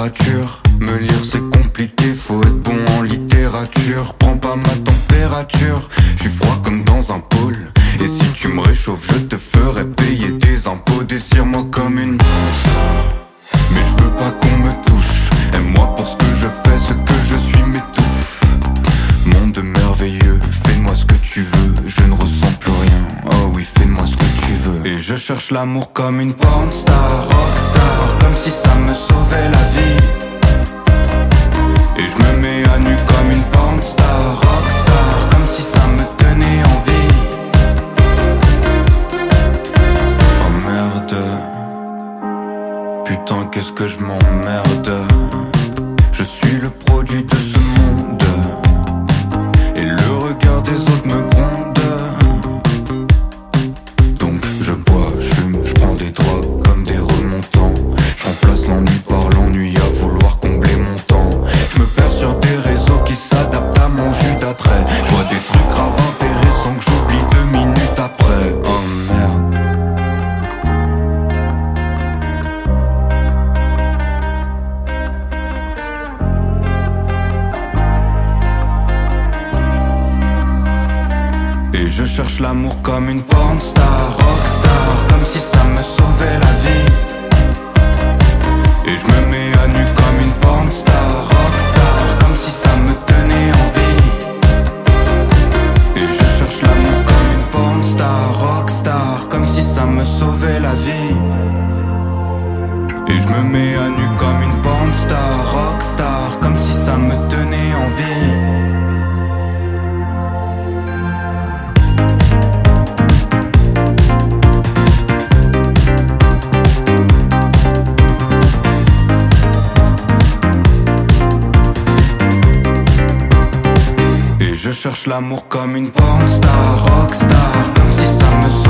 température. Me lire c'est compliqué, faut être bon en littérature. Prends pas ma température, je suis froid comme dans un pôle. Et si tu me réchauffes, je te ferai payer tes impôts. Désire-moi comme une... Mais je veux pas qu'on me touche. Aime-moi pour ce que je fais, ce que je suis m'étouffe. Monde merveilleux, fais-moi ce que tu veux. Je ne ressens plus rien, oh oui, fais-moi ce que tu veux. Et je cherche l'amour comme une porn star, rockstar, comme si ça me sauvait la vie. Et je me mets à nu comme une porn star, rockstar, comme si ça me tenait en vie. Oh merde, putain qu'est-ce que je m'emmerde. Je suis le produit de ce monde, et le regard des autres me gronde. Donc je bois, je fume, je prends des drogues comme des remontants. Je remplace l'ennui par l'ennui à vouloir combler mon temps. Je me perds sur des réseaux qui s'adaptent à mon jus d'attrait. Je vois des trucs graves intéressants que j'oublie 2 minutes après. Oh merde. Et je cherche l'amour comme une porn star, rockstar, comme si ça me sauvait la vie. Et je me mets à nu comme une porn star, rockstar, comme si ça me tenait en vie. Et je cherche l'amour comme une porn star, rockstar, comme si ça me sauvait la vie. Et je me mets à nu comme une porn star, rockstar, comme si ça me tenait en vie. Je cherche l'amour comme une porn star, rockstar, comme si ça me